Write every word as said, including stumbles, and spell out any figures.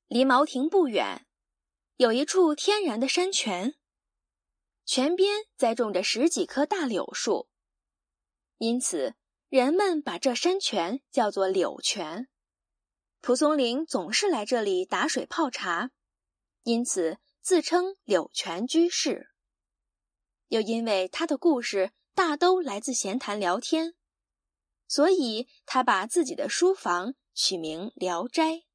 离茅亭不远，有一处天然的山泉，泉边栽种着十几棵大柳树，因此人们把这山泉叫做柳泉。蒲松龄总是来这里打水泡茶，因此自称柳泉居士。又因为他的故事大都来自闲谈聊天，所以他把自己的书房取名聊斋。